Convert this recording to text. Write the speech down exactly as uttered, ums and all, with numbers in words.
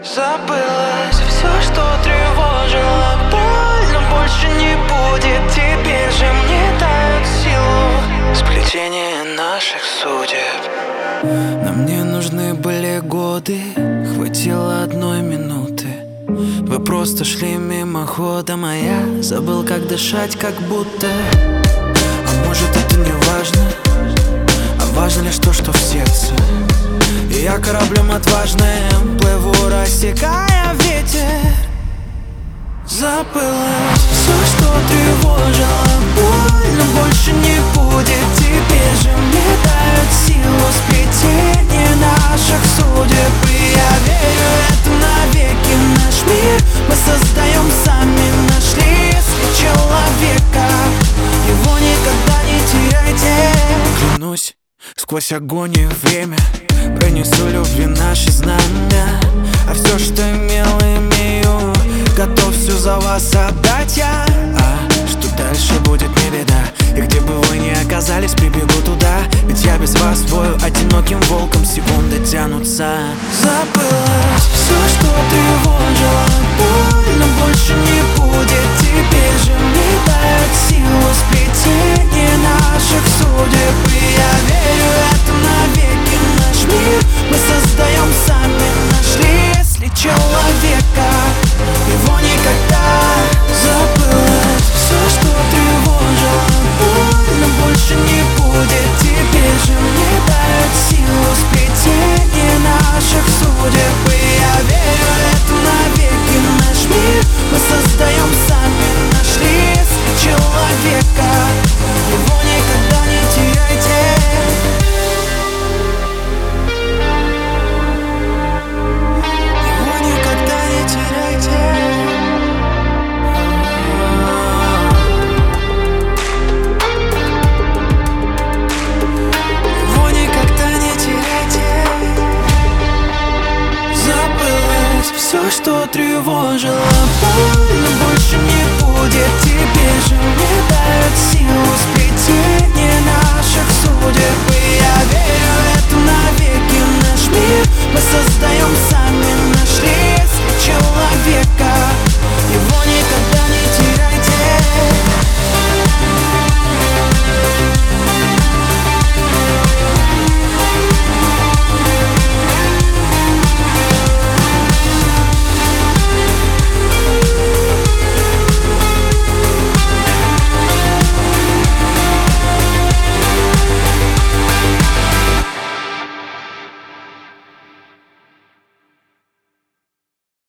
Забылось все, что тревожило. Больно больше не будет. Теперь же мне дают силу сплетение наших судеб. Но мне нужны были годы, хватило одной минуты. Вы просто шли мимоходом, а я забыл, как дышать, как будто. А может, это не важно, а важно лишь то, что в сердце. И я кораблем отважным плыву, рассекая ветер. Забылось все, что тревожило. Больно больше не будет. Теперь же мне дают силу сплетение наших судеб. И я верю, это навеки наш мир мы создаем сами. Нашли, если человека, его никогда не теряйте. Клянусь, сквозь огонь и время пронесу любви наши знамя. А все, что имел, имею, готов все за вас отдать я. А что дальше будет, не беда. И где бы вы ни оказались, прибегу туда. Ведь я без вас вою одиноким волком. Секунды тянутся. Забылось все, что тревожило. Больно больше не будет. Теперь же мне дают силу сплетение наших судеб. И я верю, это навеки наш мир мы создаем сами. Нашли, если человека, его никогда. Забылось все, что тревожило. Больно больше не будет. Теперь же мне дают силу сплетение наших судеб. И я верю, это навеки наш мир мы создаем сами. Нашли, если человека, его никогда не теряйте. Его никогда не теряйте. Его никогда не теряйте. Забылось все, что тревожило. Больно больше не будет. Теперь же мне дают силу сплетение наших судеб. И я верю, это навеки наш мир мы создаем сами.